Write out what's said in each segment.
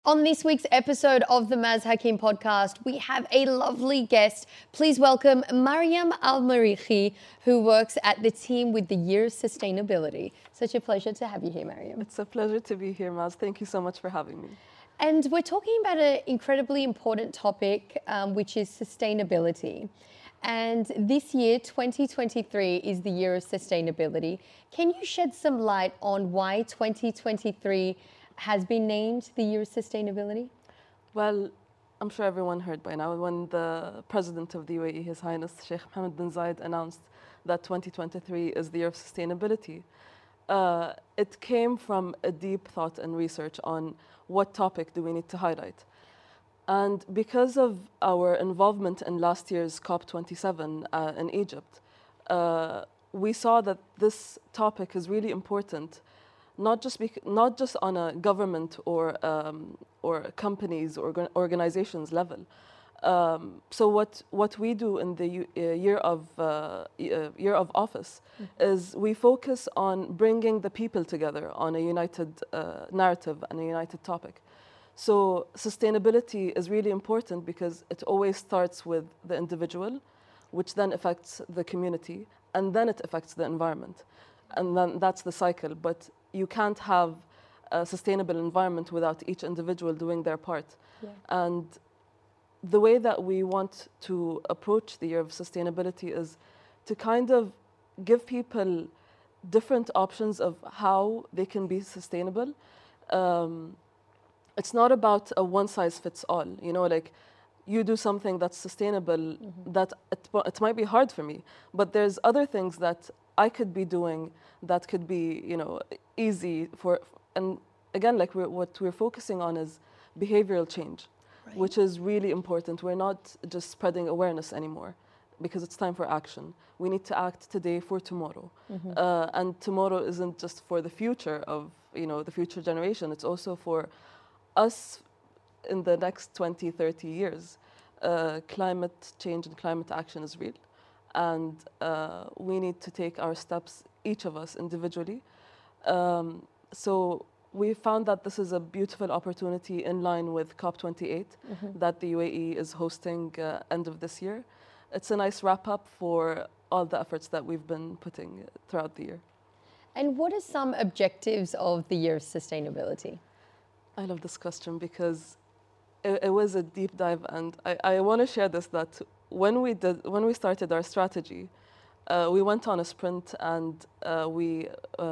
On this week's episode of the Maz Hakim podcast, we have a lovely guest. Please welcome Mariam Al-Marihi, who works at the team with the Year of Sustainability. Such a pleasure to have you here, Mariam. It's a pleasure to be here, Maz. Thank you so much for having me. And we're talking about an incredibly important topic, which is sustainability. And this year, 2023, is the Year of Sustainability. Can you shed some light on why 2023 has been named the Year of Sustainability? Well, I'm sure everyone heard by now when the President of the UAE, His Highness Sheikh Mohammed bin Zayed, announced that 2023 is the Year of Sustainability. It came from a deep thought and research on what topic do we need to highlight. And because of our involvement in last year's COP27 in Egypt, we saw that this topic is really important, not just on a government or companies or organizations level. So what we do in the year of office is we focus on bringing the people together on a united narrative and a united topic. So sustainability is really important because it always starts with the individual, which then affects the community, and then it affects the environment. And then that's the cycle. But you can't have a sustainable environment without each individual doing their part. Yeah. And the way that we want to approach the year of sustainability is to kind of give people different options of how they can be sustainable. It's not about a one size fits all, like you do something that's sustainable, that it might be hard for me, but there's other things that I could be doing that could be, easy for, and again, like what we're focusing on is behavioral change, Right. which is really important. We're not just spreading awareness anymore because it's time for action. We need to act today for tomorrow. And tomorrow isn't just for the future of, the future generation. It's also for us in the next 20, 30 years. Climate change and climate action is real. And we need to take our steps, each of us individually. So we found that this is a beautiful opportunity in line with COP28 that the UAE is hosting end of this year. It's a nice wrap up for all the efforts that we've been putting throughout the year. And what are some objectives of the Year of Sustainability? I love this question because it was a deep dive, and I want to share this, that when we started our strategy, we went on a sprint and we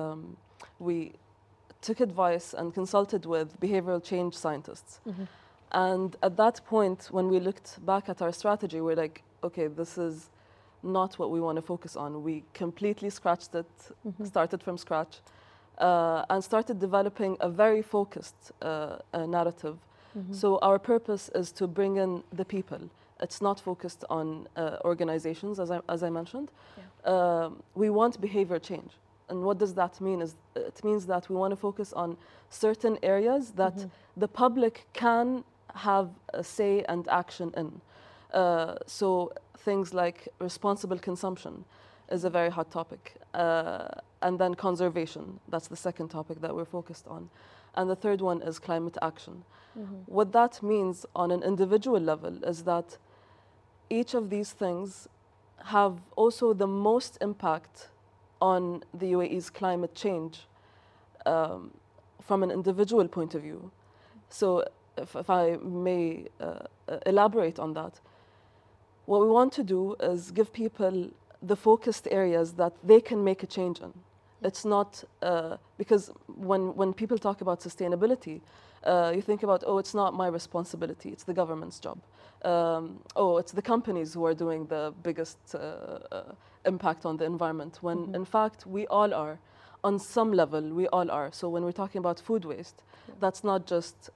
took advice and consulted with behavioral change scientists. And at that point, when we looked back at our strategy, we're like, okay, this is not what we want to focus on. We completely scratched it, started from scratch, and started developing a very focused narrative. So our purpose is to bring in the people. It's not focused on organizations, as I mentioned. Yeah. We want behavior change. And what does that mean? It means that we want to focus on certain areas that the public can have a say and action in. So things like responsible consumption is a very hot topic. And then conservation, that's the second topic that we're focused on. And the third one is climate action. What that means on an individual level is that each of these things have also the most impact on the UAE's climate change from an individual point of view. So if I may elaborate on that, what we want to do is give people the focused areas that they can make a change in. It's not, because when people talk about sustainability, you think about, oh, it's not my responsibility, it's the government's job. Oh, it's the companies who are doing the biggest impact on the environment, when in fact we all are. On some level, we all are. So when we're talking about food waste, that's not just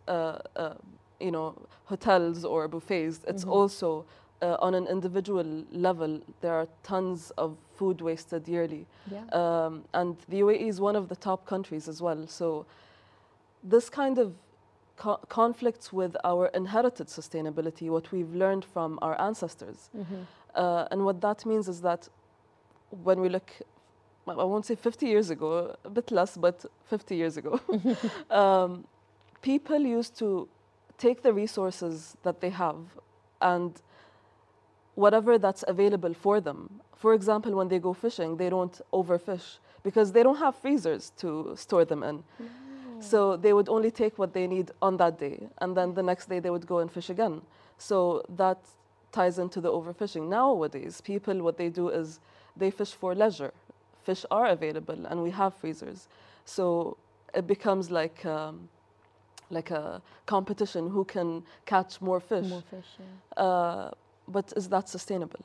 hotels or buffets. It's also on an individual level, there are tons of food wasted yearly. Yeah. And the UAE is one of the top countries as well. So this kind of conflicts with our inherited sustainability, what we've learned from our ancestors. And what that means is that when we look, I won't say 50 years ago, a bit less, but 50 years ago, people used to take the resources that they have and whatever that's available for them. For example, when they go fishing, they don't overfish because they don't have freezers to store them in. So they would only take what they need on that day, and then the next day they would go and fish again. So that ties into the overfishing. Nowadays, people, what they do is they fish for leisure. Fish are available, and we have freezers. So it becomes like a competition who can catch more fish. More fish, yeah. But is that sustainable?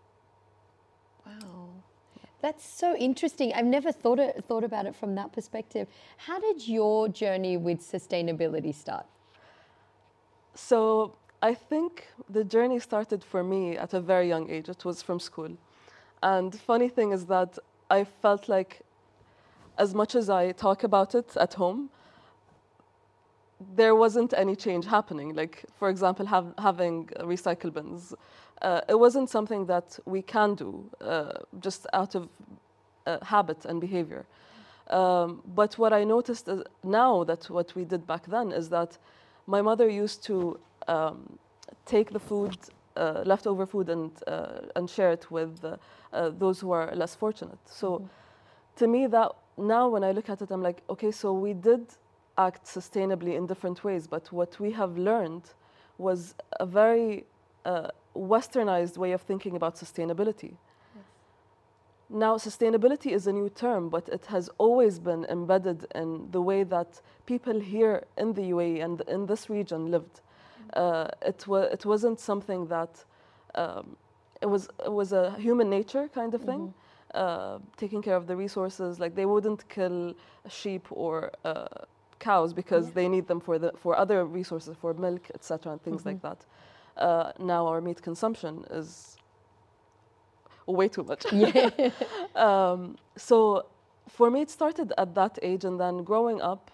Wow. That's so interesting. I've never thought about it from that perspective. How did your journey with sustainability start? So I think the journey started for me at a very young age. It was from school. And funny thing is that I felt like as much as I talk about it at home, there wasn't any change happening. Like, for example, having recycle bins. It wasn't something that we can do just out of habit and behavior. But what I noticed is now that what we did back then is that my mother used to take the food, leftover food, and share it with those who are less fortunate. So to me, that now when I look at it, I'm like, okay, so we did act sustainably in different ways, but what we have learned was a very westernized way of thinking about sustainability. Yes. Now, sustainability is a new term, but it has always been embedded in the way that people here in the UAE and in this region lived. It wasn't something that, it was a human nature kind of thing, taking care of the resources. Like, they wouldn't kill sheep or cows because they need them for other resources, for milk, etc., and things like that. Now our meat consumption is way too much. Yeah. So for me, it started at that age, and then growing up,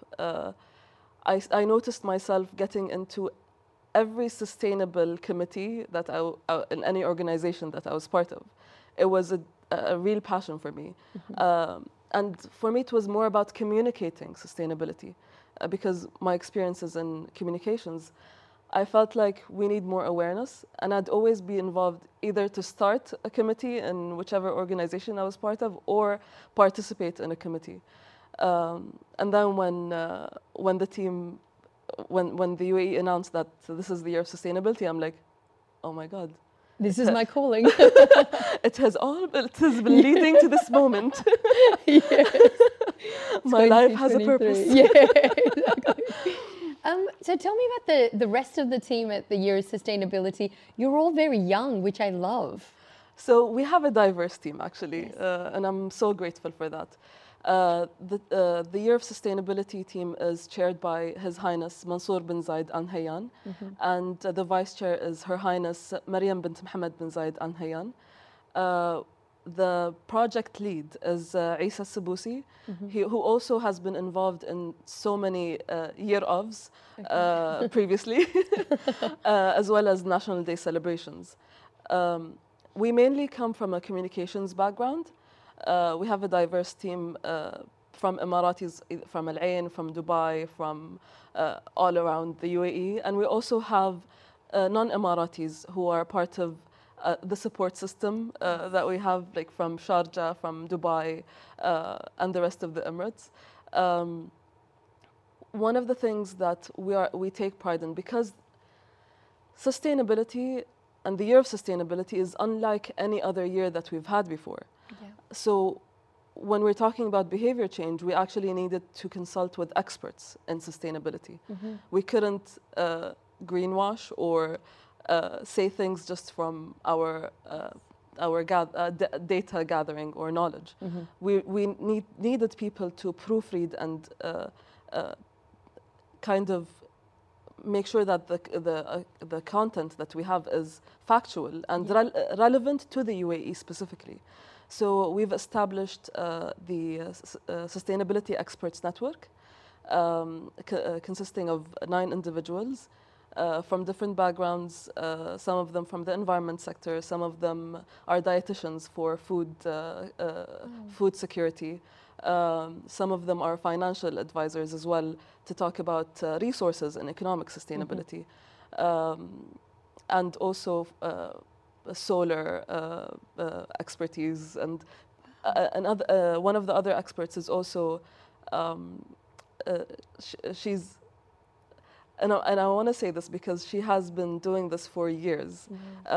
I noticed myself getting into every sustainable committee that in any organization that I was part of. It was a real passion for me. And for me, it was more about communicating sustainability because my experiences in communications, I felt like we need more awareness, and I'd always be involved either to start a committee in whichever organization I was part of or participate in a committee. And then when the team, when the UAE announced that this is the year of sustainability, I'm like, oh my God. This is my calling. It has been leading to this moment. Yes. My life has a purpose. Yeah, exactly. So tell me about the rest of the team at the Year of Sustainability. You're all very young, which I love. So we have a diverse team, actually, and I'm so grateful for that. The Year of Sustainability team is chaired by His Highness Mansour bin Zayed Al Nahyan, and the vice chair is Her Highness Maryam bint Mohammed bin Zayed Al Nahyan. The project lead is Isa Sabusi, who also has been involved in so many year ofs previously, as well as National Day celebrations. We mainly come from a communications background. We have a diverse team from Emiratis, from Al Ain, from Dubai, from all around the UAE. And we also have non-Emiratis who are part of the support system that we have, like from Sharjah, from Dubai, and the rest of the Emirates. One of the things that we take pride in, because sustainability and the Year of Sustainability is unlike any other year that we've had before. Yeah. So when we're talking about behavior change, we actually needed to consult with experts in sustainability. We couldn't greenwash or say things just from our data gathering or knowledge. We needed people to proofread and kind of make sure that the content that we have is factual and relevant to the UAE specifically. So we've established the Sustainability Experts Network, consisting of 9 individuals from different backgrounds, some of them from the environment sector, some of them are dietitians for food security, Some of them are financial advisors as well to talk about resources and economic sustainability. And also solar expertise. And one of the other experts is also, she's, and I want to say this because she has been doing this for years,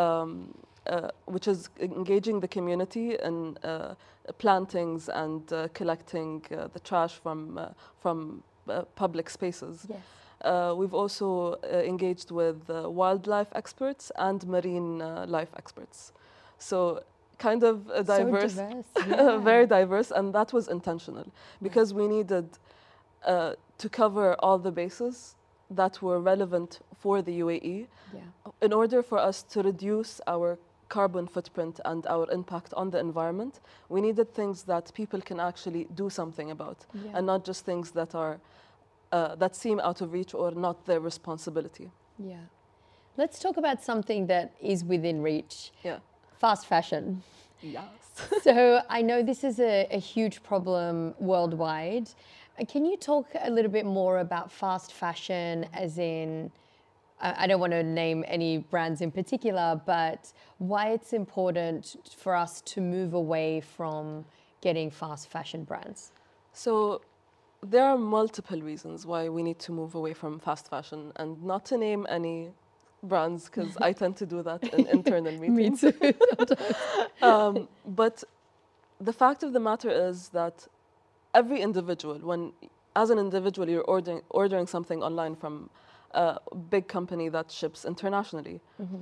which is engaging the community in plantings and collecting the trash from public spaces. Yes. We've also engaged with wildlife experts and marine life experts. So kind of a diverse, So diverse, yeah. very diverse, and that was intentional because we needed to cover all the bases that were relevant for the UAE in order for us to reduce our carbon footprint and our impact on the environment. We needed things that people can actually do something about, and not just things that are that seem out of reach or not their responsibility. Yeah. Let's talk about something that is within reach. Yeah. Fast fashion. Yes. So I know this is a huge problem worldwide. Can you talk a little bit more about fast fashion, as in, I don't want to name any brands in particular, but why it's important for us to move away from getting fast fashion brands? So there are multiple reasons why we need to move away from fast fashion, and not to name any brands because I tend to do that in internal meetings. Me too. But the fact of the matter is that every individual, when as an individual you're ordering something online from a big company that ships internationally,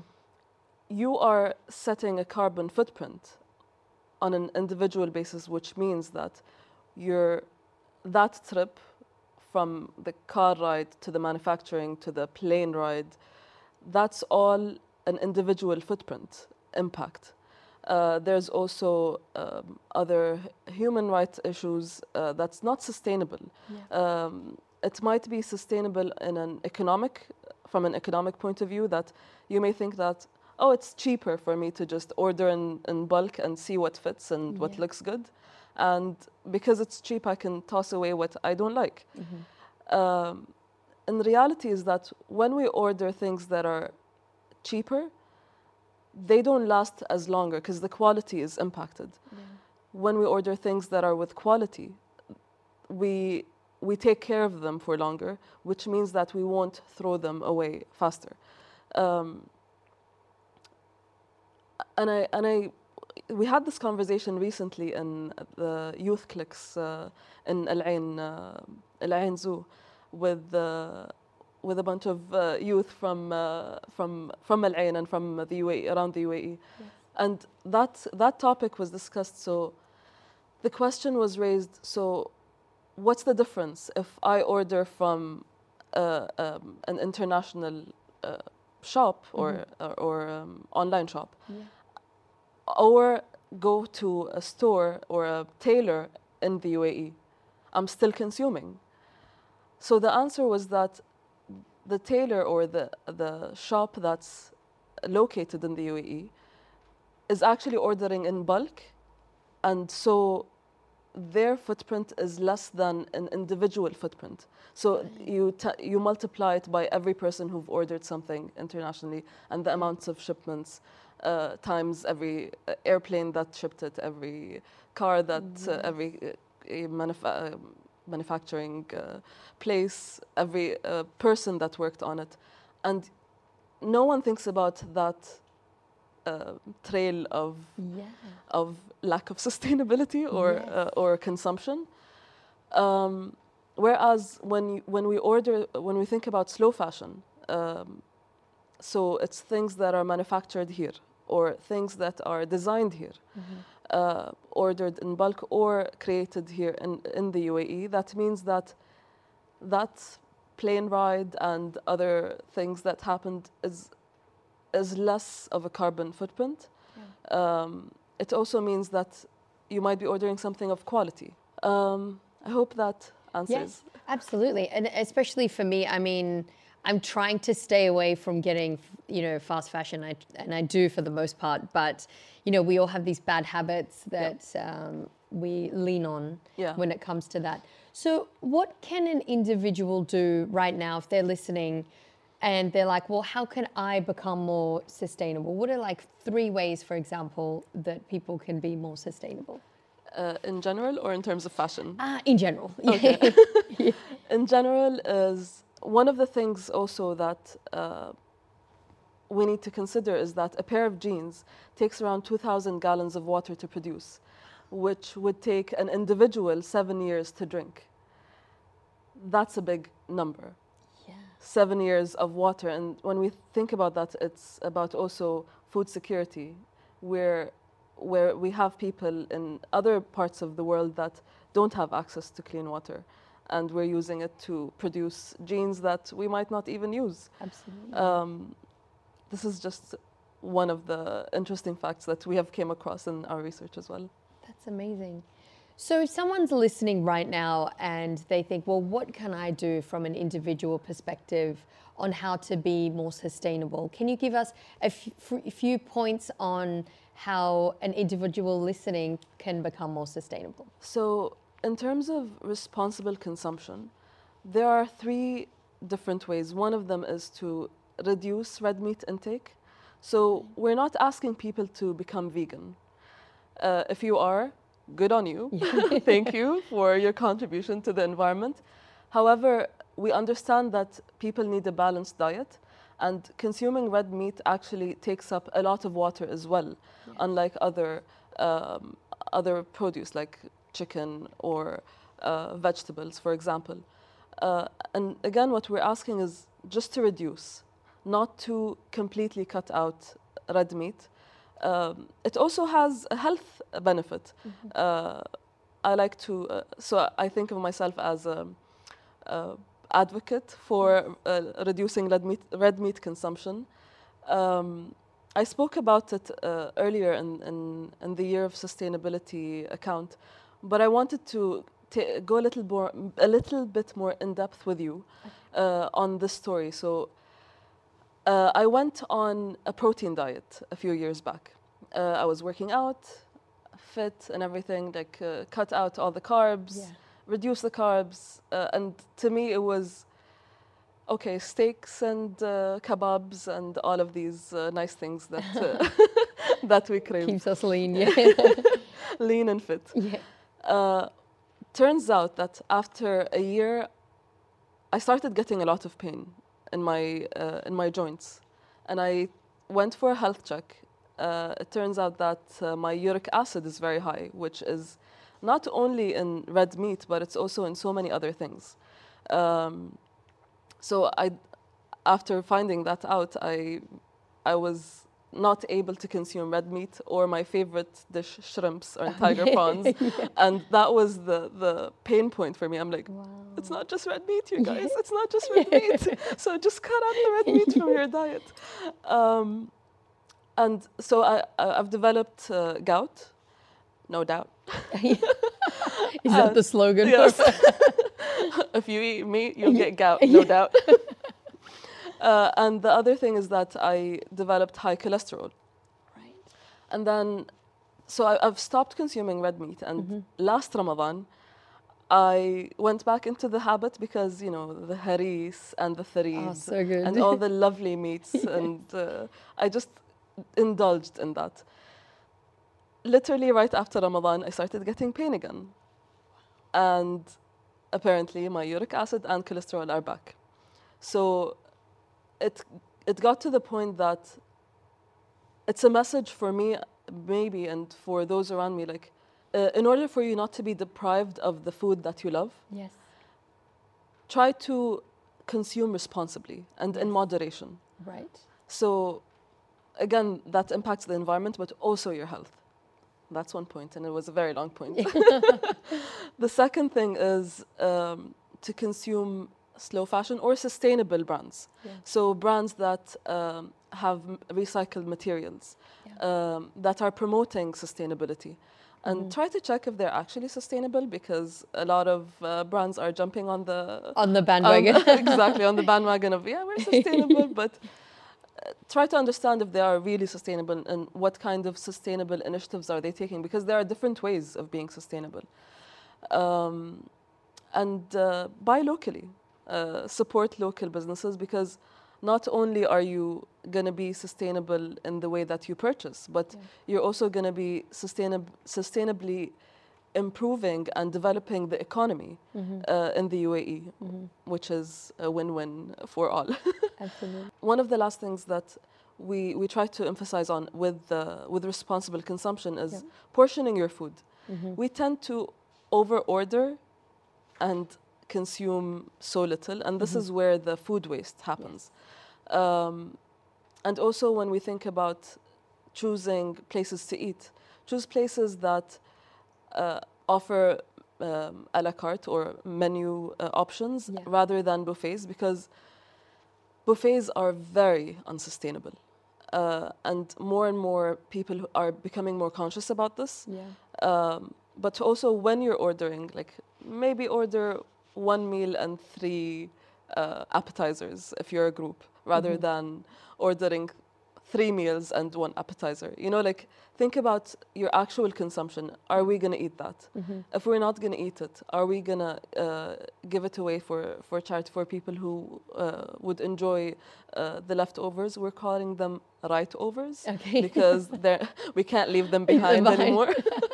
you are setting a carbon footprint on an individual basis, which means that that trip from the car ride to the manufacturing to the plane ride, that's all an individual footprint impact. There's also other human rights issues that's not sustainable. It might be sustainable from an economic point of view, that you may think that, oh, it's cheaper for me to just order in bulk and see what fits and what looks good. And because it's cheap, I can toss away what I don't like. And the reality is that when we order things that are cheaper, they don't last as longer because the quality is impacted. When we order things that are with quality, we take care of them for longer, which means that we won't throw them away faster. We had this conversation recently in the youth cliques in Al Ain Zoo with a bunch of youth from Al Ain and from the UAE, around the UAE. And that topic was discussed. So the question was raised, so what's the difference if I order from an international shop or online shop, or go to a store or a tailor in the UAE? I'm still consuming. So the answer was that the tailor or the shop that's located in the UAE is actually ordering in bulk, and so their footprint is less than an individual footprint. So you multiply it by every person who've ordered something internationally, and the amounts of shipments times every airplane that shipped it, every car that every manufacturing place, every person that worked on it. And no one thinks about that trail of lack of sustainability or consumption. Whereas when we think about slow fashion, so it's things that are manufactured here or things that are designed here, ordered in bulk or created here in the UAE. That means that plane ride and other things that happened is less of a carbon footprint. It also means that you might be ordering something of quality. I hope that answers. Yes, absolutely. And especially for me, I mean, I'm trying to stay away from getting, fast fashion, and I do for the most part. But, we all have these bad habits that we lean on when it comes to that. So what can an individual do right now if they're listening and they're like, well, how can I become more sustainable? What are like 3 ways, for example, that people can be more sustainable? In general or in terms of fashion? In general. Okay. In general is one of the things also that we need to consider is that a pair of jeans takes around 2,000 gallons of water to produce, which would take an individual 7 years to drink. That's a big number. 7 years of water. And when we think about that, it's about also food security, where we have people in other parts of the world that don't have access to clean water. And we're using it to produce jeans that we might not even use. Absolutely. This is just one of the interesting facts that we have came across in our research as well. That's amazing. So if someone's listening right now and they think, well, what can I do from an individual perspective on how to be more sustainable? Can you give us a few points on how an individual listening can become more sustainable? So in terms of responsible consumption, there are 3 different ways. One of them is to reduce red meat intake. So we're not asking people to become vegan. If you are, good on you. Thank you for your contribution to the environment. However, we understand that people need a balanced diet, and consuming red meat actually takes up a lot of water as well, unlike other produce like chicken or vegetables, for example. And again, what we're asking is just to reduce, not to completely cut out red meat. It also has a health benefit. I like to, so I think of myself as an advocate for reducing red meat consumption. I spoke about it earlier in the Year of Sustainability account, but I wanted to go a little bit more in depth with you on this story. So I went on a protein diet a few years back. I was working out, fit and everything, like cut out all the carbs, reduce the carbs. And to me, it was, okay, steaks and kebabs and all of these nice things that, that we crave. Keeps us lean, Lean and fit. Turns out that after a year, I started getting a lot of pain in my joints, and I went for a health check. It turns out that my uric acid is very high, which is not only in red meat, but it's also in so many other things. So after finding that out, I was not able to consume red meat or my favorite dish, shrimps or tiger prawns. And that was the pain point for me. I'm like, it's not just red meat, you guys. It's not just red meat. So just cut out the red meat from your diet. And so I've developed gout, no doubt. Is that the slogan? Yes. If you eat meat, you'll get gout, no doubt. And the other thing is that I developed high cholesterol. Right. And then, so I've stopped consuming red meat. And last Ramadan, I went back into the habit because, you know, the haris and the tharid so good. and all the lovely meats. And I just indulged in that. Literally right after Ramadan, I started getting pain again. And apparently my uric acid and cholesterol are back. So it got to the point that it's a message for me, maybe, and for those around me, like, in order for you not to be deprived of the food that you love, try to consume responsibly and in moderation. Right. So again, that impacts the environment, but also your health. That's one point, and it was a very long point. The second thing is to consume slow fashion or sustainable brands. So brands that have recycled materials, that are promoting sustainability. and try to check if they're actually sustainable, because a lot of brands are jumping on the bandwagon. Exactly, on the bandwagon of, yeah, we're sustainable, but try to understand if they are really sustainable and what kind of sustainable initiatives are they taking, because there are different ways of being sustainable. And buy locally, support local businesses, because not only are you going to be sustainable in the way that you purchase, but you're also going to be sustainably improving and developing the economy in the UAE, which is a win-win for all. Absolutely. One of the last things that we try to emphasize on with responsible consumption is portioning your food. We tend to over-order and consume so little, and this is where the food waste happens. And also when we think about choosing places to eat, choose places that offer a la carte or menu options rather than buffets, because buffets are very unsustainable. And more people are becoming more conscious about this. But also when you're ordering, like maybe order one meal and 3 appetizers if you're a group, rather than ordering 3 meals and 1 appetizer. You know, like think about your actual consumption. Are we going to eat that? If we're not going to eat it, are we going to give it away for charity, for people who would enjoy the leftovers? We're calling them right-overs, because we can't leave them behind anymore.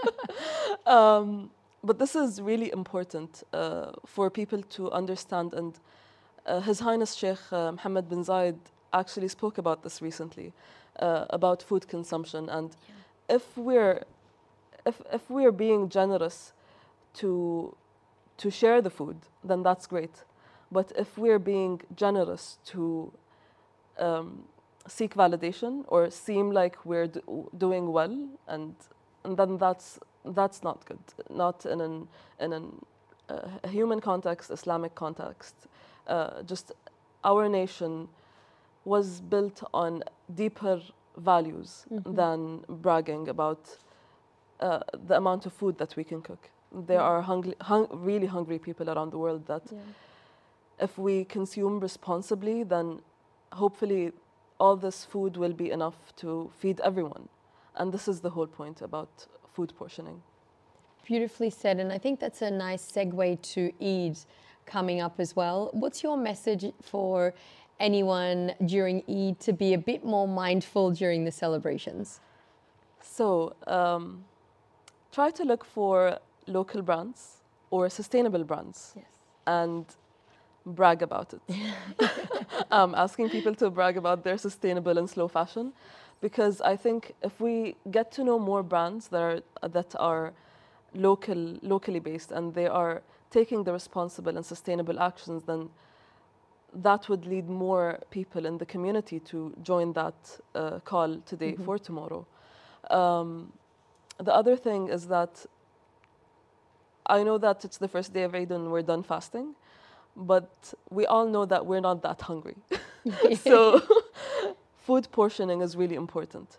But this is really important for people to understand, and His Highness Sheikh Mohammed bin Zayed actually spoke about this recently, about food consumption. And if we're being generous to share the food, then that's great. But if we're being generous to seek validation or seem like we're doing well, and then that's not good. Not in a human context, Islamic context. Just our nation was built on deeper values than bragging about the amount of food that we can cook. There are really hungry people around the world that if we consume responsibly, then hopefully all this food will be enough to feed everyone. And this is the whole point about food portioning. Beautifully said. And I think that's a nice segue to Eid coming up as well. What's your message for anyone during Eid to be a bit more mindful during the celebrations? So try to look for local brands or sustainable brands and brag about it. Asking people to brag about their sustainable and slow fashion, because I think if we get to know more brands that are locally based and they are taking the responsible and sustainable actions, then that would lead more people in the community to join that call today for tomorrow. The other thing is that I know that it's the first day of Eid and we're done fasting, but we all know that we're not that hungry. So food portioning is really important.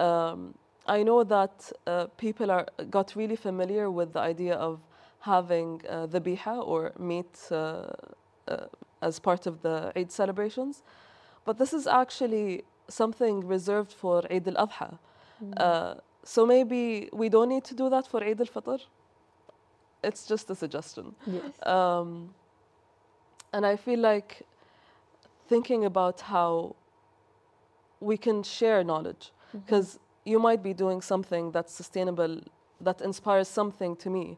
I know that people got really familiar with the idea of having dhabiha or meat as part of the Eid celebrations, but this is actually something reserved for Eid al-Adha. So maybe we don't need to do that for Eid al-Fitr. It's just a suggestion. And I feel like thinking about how we can share knowledge, because you might be doing something that's sustainable, that inspires something to me.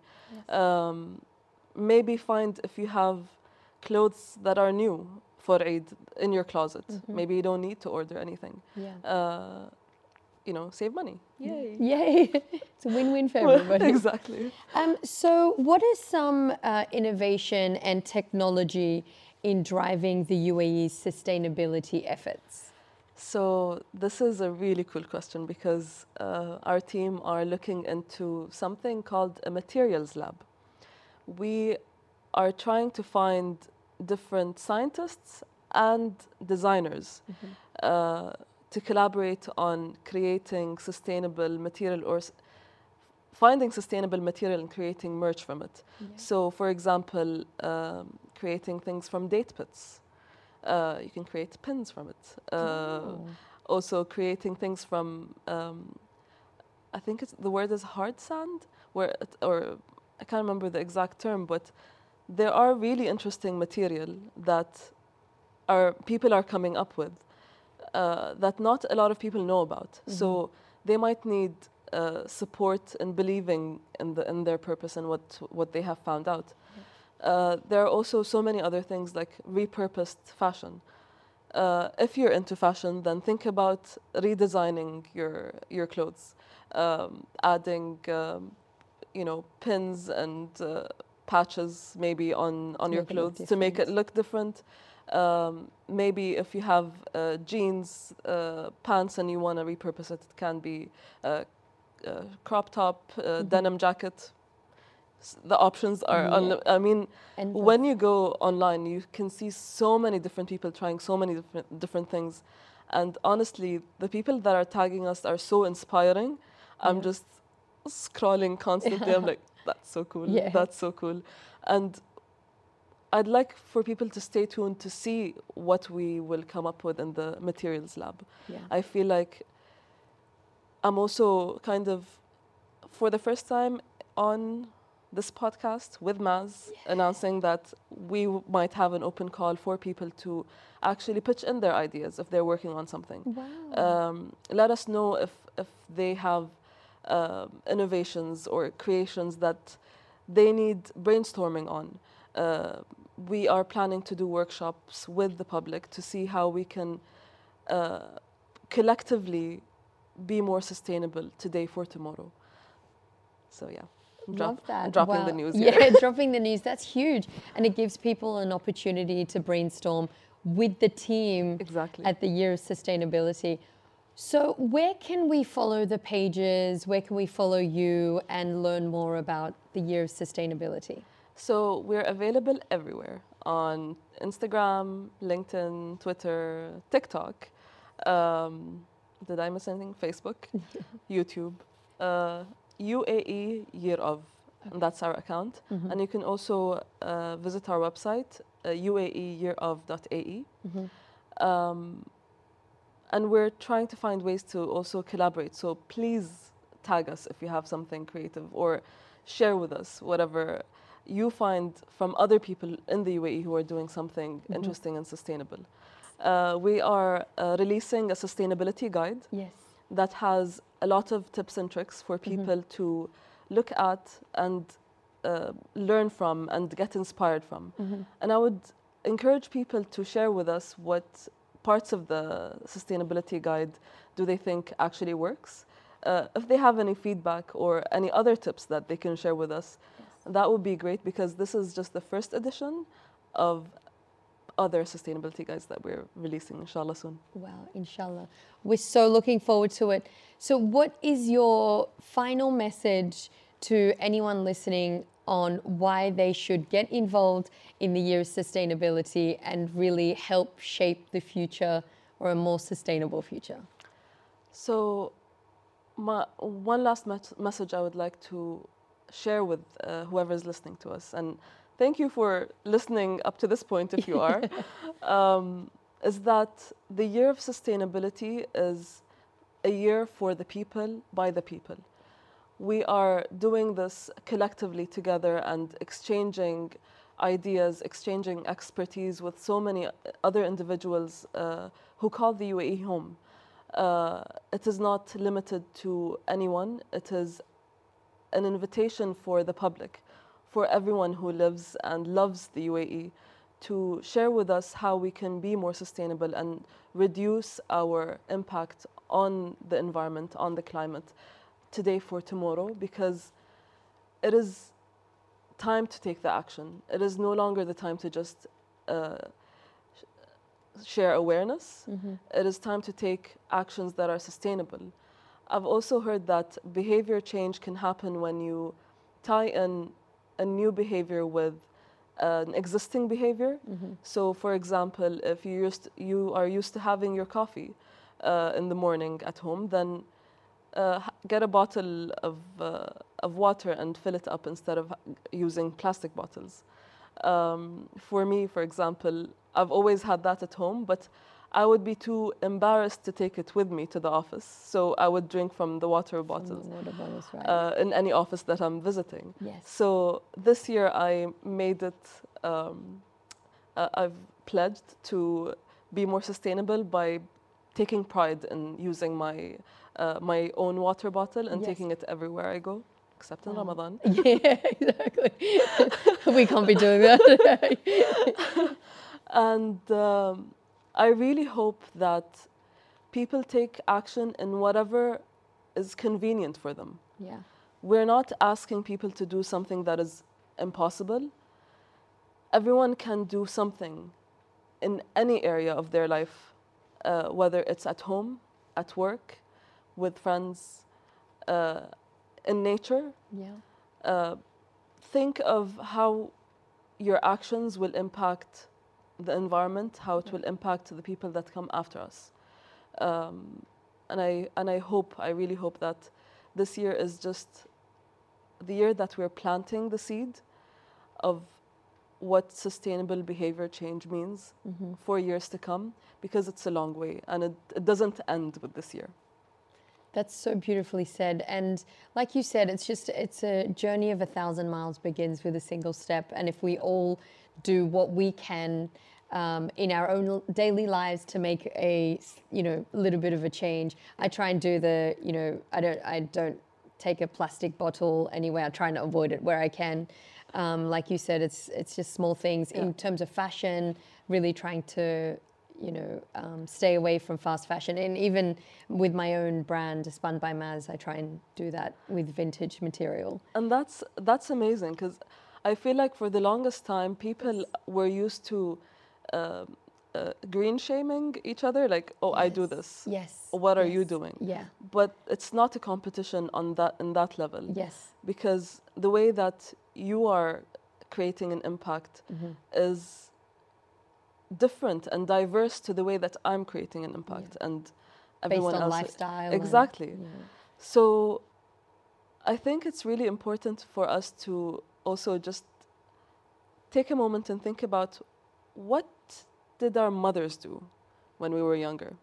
Maybe find if you have clothes that are new for Eid in your closet. Maybe you don't need to order anything. You know, save money. Yay. Yay. It's a win-win for everybody. Exactly. So what is some innovation and technology in driving the UAE's sustainability efforts? So this is a really cool question, because our team are looking into something called a materials lab. We are trying to find different scientists and designers to collaborate on creating sustainable material or finding sustainable material and creating merch from it. Yeah. So, for example, creating things from date pits. You can create pins from it. Also, creating things from, I think the word is hard sand, or I can't remember the exact term, but there are really interesting material that people are coming up with that not a lot of people know about. So they might need support in believing in their purpose and what they have found out. There are also so many other things like repurposed fashion. If you're into fashion, then think about redesigning your clothes, adding pins and patches maybe on your clothes to make it look different. Maybe if you have jeans, pants, and you want to repurpose it, it can be crop top, denim jacket. The options are, I mean, when you go online, you can see so many different people trying so many different things. And honestly, the people that are tagging us are so inspiring. I'm just scrolling constantly. I'm like, that's so cool. That's so cool. And I'd like for people to stay tuned to see what we will come up with in the materials lab. I feel like I'm also kind of, for the first time on this podcast with Maz, announcing that we might have an open call for people to actually pitch in their ideas if they're working on something. Wow. Let us know if they have innovations or creations that they need brainstorming on. We are planning to do workshops with the public to see how we can collectively be more sustainable today for tomorrow. So yeah. Love that. Dropping the news here. Yeah, dropping the news. That's huge. And it gives people an opportunity to brainstorm with the team at the Year of Sustainability. So where can we follow the pages? Where can we follow you and learn more about the Year of Sustainability? So we're available everywhere on Instagram, LinkedIn, Twitter, TikTok. Did I miss anything? Facebook, YouTube. UAE Year of, and that's our account. And you can also visit our website, uaeyearof.ae. And we're trying to find ways to also collaborate. So please tag us if you have something creative, or share with us whatever you find from other people in the UAE who are doing something interesting and sustainable. We are releasing a sustainability guide that has a lot of tips and tricks for people to look at and learn from and get inspired from. And I would encourage people to share with us what parts of the sustainability guide do they think actually works. If they have any feedback or any other tips that they can share with us, that would be great, because this is just the first edition of other sustainability guides that we're releasing, inshallah, soon. Wow, inshallah. We're so looking forward to it. So what is your final message to anyone listening on why they should get involved in the Year of Sustainability and really help shape the future, or a more sustainable future? So one last message I would like to share with whoever is listening to us, and thank you for listening up to this point if you are, is that the Year of Sustainability is a year for the people, by the people. We are doing this collectively together and exchanging ideas, exchanging expertise with so many other individuals who call the UAE home. It is not limited to anyone. It is an invitation for the public, for everyone who lives and loves the UAE, to share with us how we can be more sustainable and reduce our impact on the environment, on the climate, today for tomorrow, because it is time to take the action. It is no longer the time to just share awareness. It is time to take actions that are sustainable. I've also heard that behavior change can happen when you tie in a new behavior with an existing behavior. So, for example, if you are used to having your coffee in the morning at home, then get a bottle of of water and fill it up instead of using plastic bottles. For me, for example, I've always had that at home, but I would be too embarrassed to take it with me to the office. So I would drink from the water bottles, Water bottles, right? in any office that I'm visiting. Yes. So this year I made it, I've pledged to be more sustainable by taking pride in using my own water bottle and Yes. taking it everywhere I go, except in Ramadan. Yeah, exactly. We can't be doing that. And I really hope that people take action in whatever is convenient for them. Yeah. We're not asking people to do something that is impossible. Everyone can do something in any area of their life, whether it's at home, at work, with friends, in nature. Yeah. Think of how your actions will impact the environment, how it will impact the people that come after us. And I hope, I really hope that this year is just the year that we're planting the seed of what sustainable behavior change means for years to come, because it's a long way and it doesn't end with this year. That's so beautifully said. And like you said, it's a journey of 1,000 miles begins with a single step. And if we all do what we can in our own daily lives to make a, little bit of a change. I try and do I don't take a plastic bottle anywhere. I try and avoid it where I can. Like you said, it's just small things. Yeah. In terms of fashion, really trying to stay away from fast fashion. And even with my own brand, Spun by Maz, I try and do that with vintage material. And that's amazing, because I feel like for the longest time, people were used to green shaming each other, like, oh, I do this. Yes. What are you doing? Yeah. But it's not a competition in that level. Yes. Because the way that you are creating an impact is different and diverse to the way that I'm creating an impact, and everyone based on else. lifestyle. Exactly. So I think it's really important for us to also just take a moment and think about, what did our mothers do when we were younger?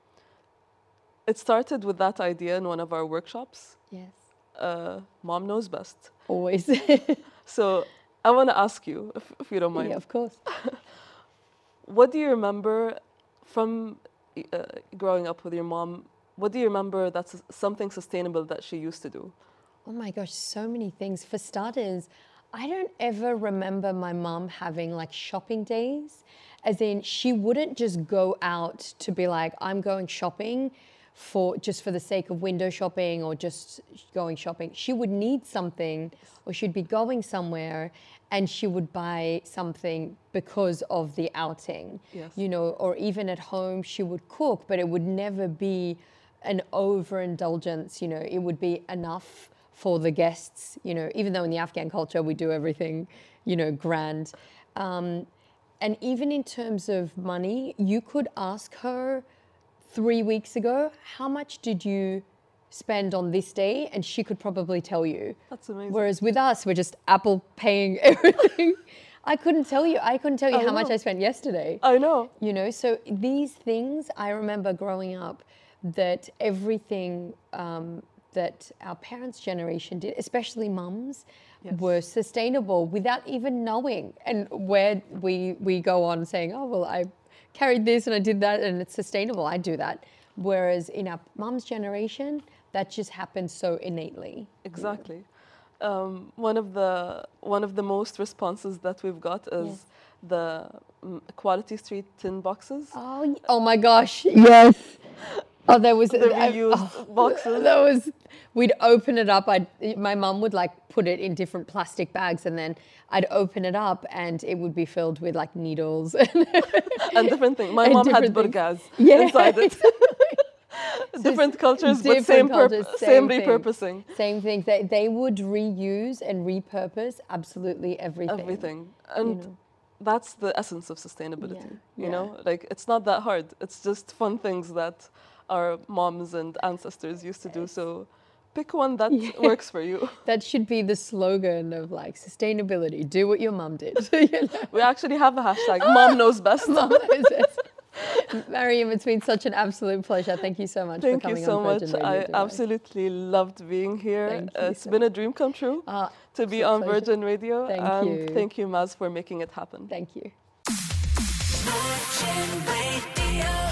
It started with that idea in one of our workshops. Yes. Mom knows best. Always. So I want to ask you, if you don't mind. Yeah, of course. What do you remember from growing up with your mom? What do you remember that's something sustainable that she used to do? Oh my gosh, so many things. For starters, I don't ever remember my mom having like shopping days, as in she wouldn't just go out to be like, I'm going shopping for the sake of window shopping or just going shopping. She would need something, or she'd be going somewhere and she would buy something because of the outing. Yes. Or even at home she would cook, but it would never be an overindulgence. It would be enough for the guests, even though in the Afghan culture we do everything, grand. And even in terms of money, you could ask her 3 weeks ago, how much did you spend on this day? And she could probably tell you. That's amazing. Whereas with us, we're just Apple paying everything. I couldn't tell you how much I spent yesterday. I know. So these things, I remember growing up, that everything that our parents' generation did, especially mums, were sustainable without even knowing. And where we go on saying, oh, well, I carried this and I did that and it's sustainable, I do that. Whereas in our mums' generation, that just happens so innately. Exactly. One of the most responses that we've got is the Quality Street tin boxes. Oh my gosh, yes. Oh, there was the reused boxes. We'd open it up. My mum would like put it in different plastic bags, and then I'd open it up, and it would be filled with like needles and different things. My mom had burgas inside it. Different cultures, but same repurposing. Same thing. They would reuse and repurpose absolutely everything. Everything, and that's the essence of sustainability. You know, like it's not that hard. It's just fun things that our moms and ancestors used to do. So Pick one that works for you. That should be the slogan of like sustainability. Do what your mum did. You know? We actually have a hashtag, Mom Knows Best. Mum knows best. Mariam, it's been such an absolute pleasure. Thank you so much for coming on Virgin Radio. I absolutely loved being here. It's been a dream come true to be on Virgin Radio. Thank you, Maz, for making it happen. Thank you. Virgin Radio.